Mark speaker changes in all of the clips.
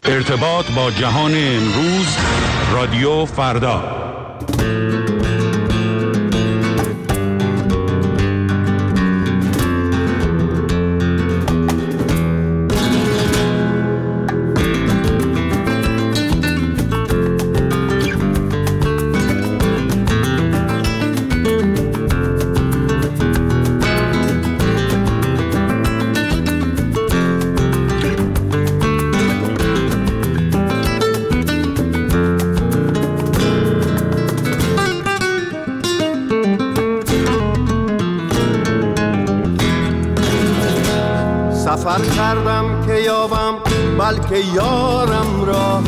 Speaker 1: ارتباط با جهان امروز، رادیو فردا.
Speaker 2: سفر کردم که یابم بلکه یارم را،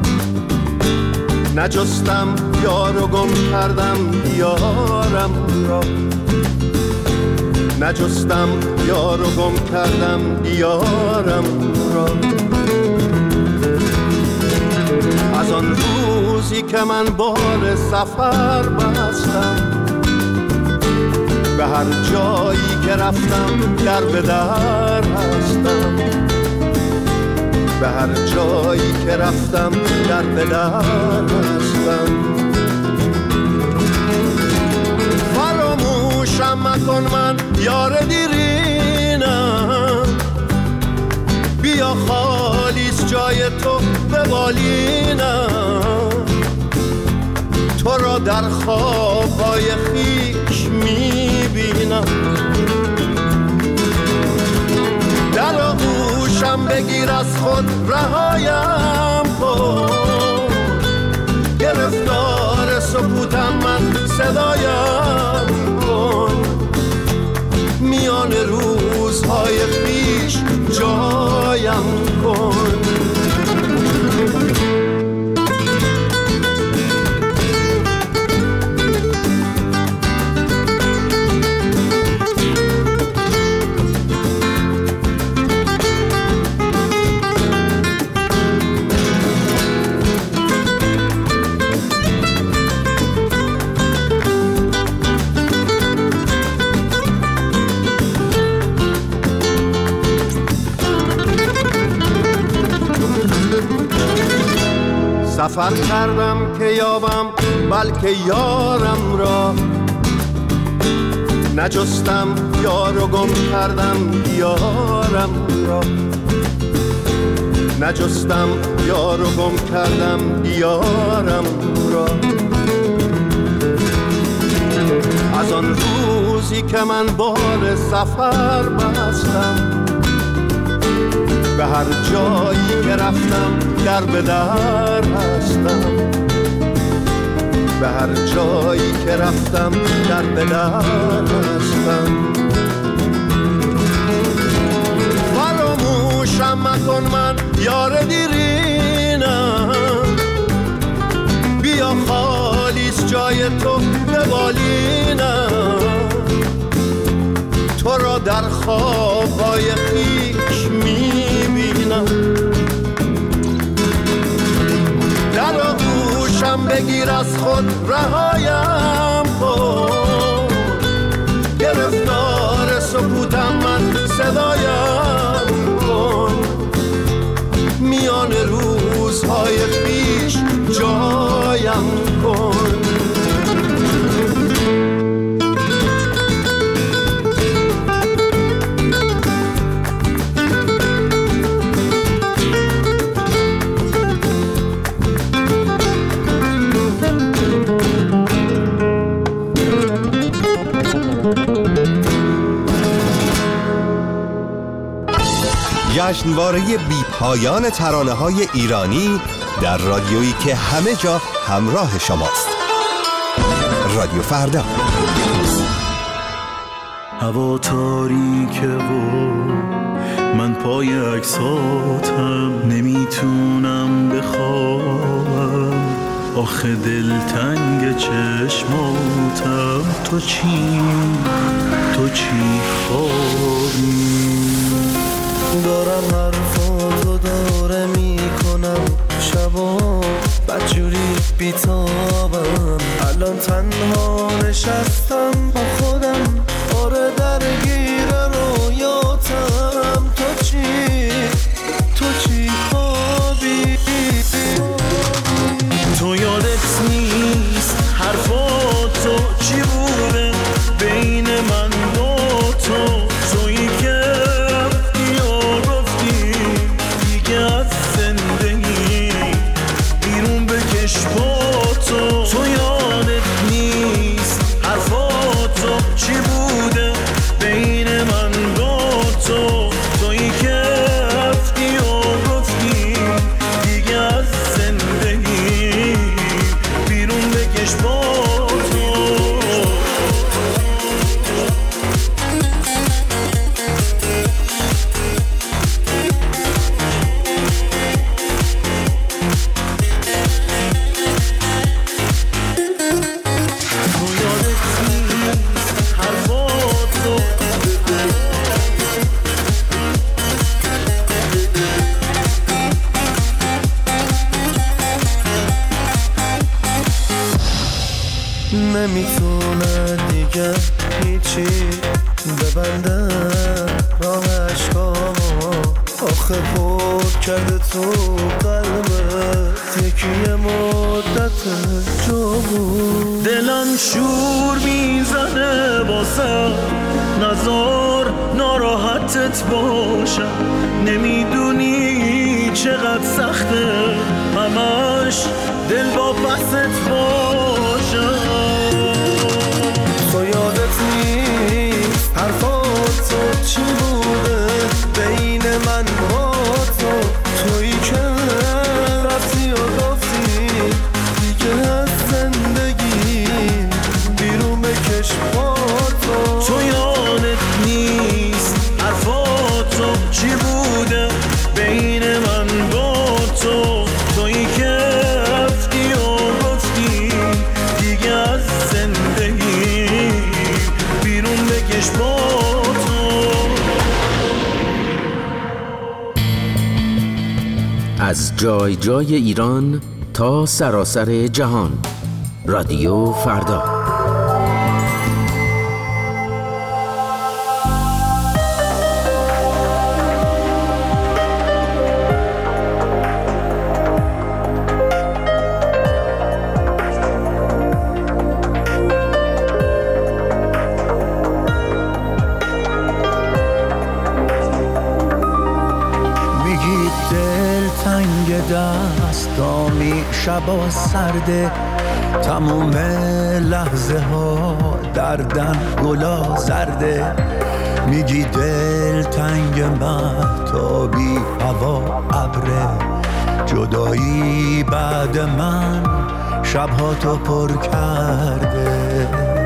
Speaker 2: نجستم یار و گم کردم دیارم را، نجستم یار و گم کردم دیارم را. از آن روزی که من بار سفر بستم، به هر جایی که رفتم در به در هستم، به هر جایی که رفتم در به در هستم. فراموشم مکن من یار دیرینم، بیا خالیست جای تو به بالینم، تو را در خوابهای خویش میبینم. در آغوشم بگیر از خود رهایم کن، گرفتار سکوتم من صدایم کن، میان روزهای خویش جایم کن. سفر کردم که یابم بلکه یارم را، نجستم یار و گم کردم دیارم را، نجستم یار و گم کردم دیارم را. از آن روزی که من بار سفر بستم، به هر جایی که رفتم در به در هستم، به هر جایی که رفتم در به در هستم. فراموشم مکن من یار دیرینم، بیا خالیست جای تو به بالینم، تو را در خوابهای خویش میبینم. در آغوشم بگیر از خود رهایم کن، گرفتار سکوتم من صدایم کن، میان روزهای خویش جایم کن.
Speaker 3: جشنواره بی پایان ترانه‌های ایرانی در رادیویی که همه جا همراه شماست. رادیو فردا.
Speaker 4: هوا تاریکه و من پای عکساتم، نمیتونم بخوابم، آخه دلتنگ چشماتم. تو چی خوابی؟
Speaker 5: دارم حرفاتو داره میکنم، شبا بدجوری بیتابم، الان تنها نشستم با خودم، آره درگیر رویاتم. تو چی خوابی؟ دیگه هیچی ببندم راه عشقامو آخه پر کرده تو قلبت یکی مدت جو بود.
Speaker 4: دلم شور میزنه باسم نزار ناراحتت باشم، نمیدونی چقدر سخته همش دل با بست باشم.
Speaker 5: تو یادت نیست حرفات تو چی بوده بین من با تو، تویی که رفتی و گفتی دیگه از زندگی بیرون بکش با تو.
Speaker 4: تو یادت نیست حرفاتو چی بوده بین من با تو، تویی که رفتی و گفتی دیگه از زندگی بیرون بکش با تو.
Speaker 6: از جای جای ایران تا سراسر جهان، رادیو فردا.
Speaker 7: دستامی شبا سرده تموم لحظه ها دردن گلا زرده، میگی دل تنگ مهتابی هوا ابره، جدایی بعد من شبها تو پر کرده.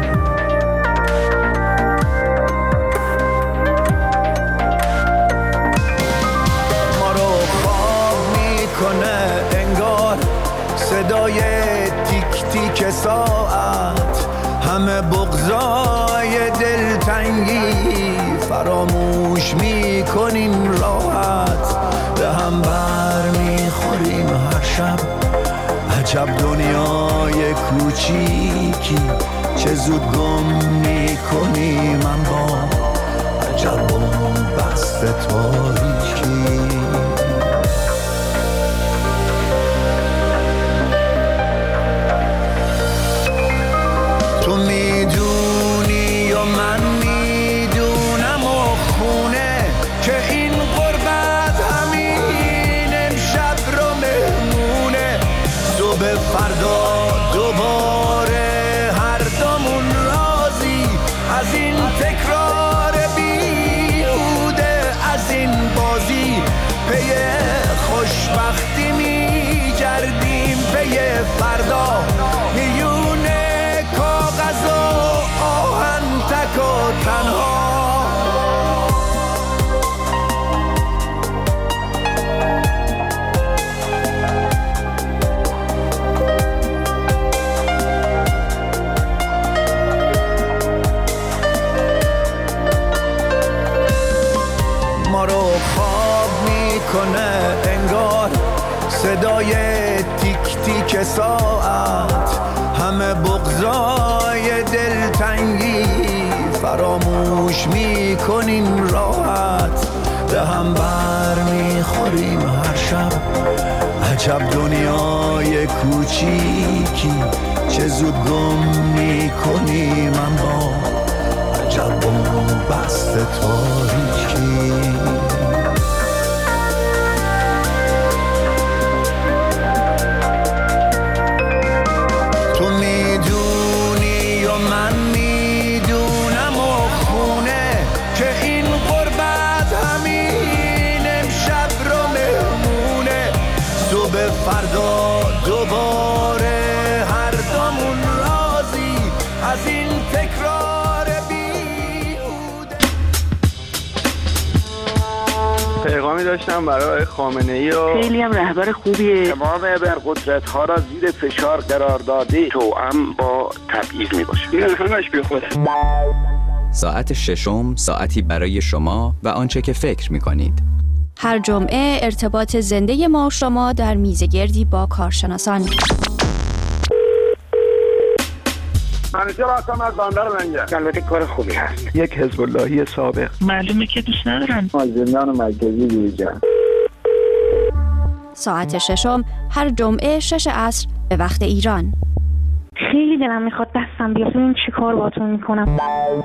Speaker 7: صدای تیک تیک ساعت همه بغضای دلتنگی فراموش میکنیم راحت، به هم بر میخوریم هر شب عجب دنیای کوچیکی، چه زود گم میکنیم من با عجب بست تاریکی. تو میدونی و من میدونم و خونه که این غربت همین امشب رو مهمونه، صبح فردا دوباره هر دومون راضی از این تکرار بیهوده، از این بازی پی خوشبختی میگردیم پی فردا، میونه کاغذ و آهن تک و تنها. ما رو خواب میکنه انگار صدای تیک تیک ساعت، همه بغضای دلتنگی فراموش میکنیم راحت، به هم بر میخوریم هر شب عجب دنیای کوچیکی، چه زود گم میکنیم من با عجب بست تاریکی. تو میدونی و من میدونم و خونه که این غربت همین امشب رو مهمونه، صبح فردا دوباره هر دومون راضی از این تکرار بیهوده.
Speaker 8: پیغامی داشتم برای خامنه‌ای و
Speaker 9: خیلی هم رهبر خوبیه،
Speaker 8: تمام ابرقدرت ها را زیر فشار قرار داده، توأم با تبعیض میباشه. این همش بیخوده.
Speaker 10: ساعت ششم ساعتی برای شما و آنچه که فکر میکنید.
Speaker 11: هر جمعه ارتباط زنده ما شما در میزگردی با کارشناسان.
Speaker 8: همیشه راستم از بندر لنگه. البته کار خوبی هست.
Speaker 5: یک حزب اللهی سابق.
Speaker 9: معلومه که دوست ندارن.
Speaker 8: زندان مرکزی دیجا.
Speaker 11: ساعت ششم هر جمعه 6 عصر به وقت ایران.
Speaker 9: خیلی دلم میخواد دستم بیاد ببین چی کار باهاتون میکنم.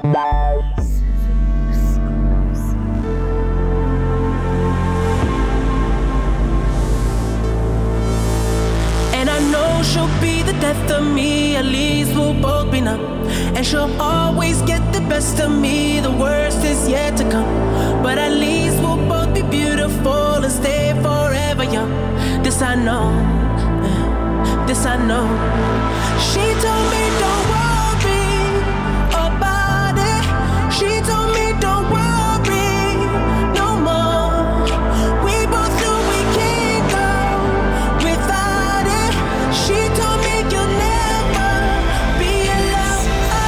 Speaker 12: And I know she'll be the death of me, at least we'll both be numb. And she'll always get the best of me, the worst is yet to come. But at least we'll both be beautiful and stay forever young. This I know, this I know. She told me don't worry about it. She told me don't worry no more. We both knew we can't go without it. She told me you'll never be alone.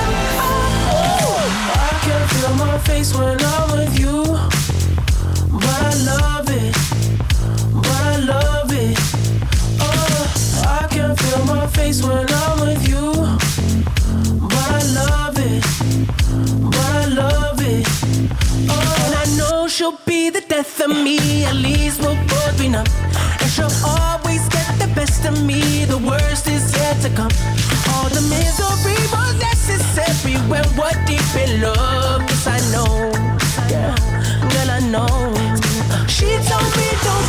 Speaker 12: I can feel my face when I'm with you, but I love it, but I love it. I can feel my face when I'm with you, but I love it, but I love it. And I know she'll be the death of me, at least we'll both be numb. And she'll always get the best of me, the worst is yet to come. All the misery was necessary when we're deep in love. Yes, I know, yeah, girl, I know. She told me don't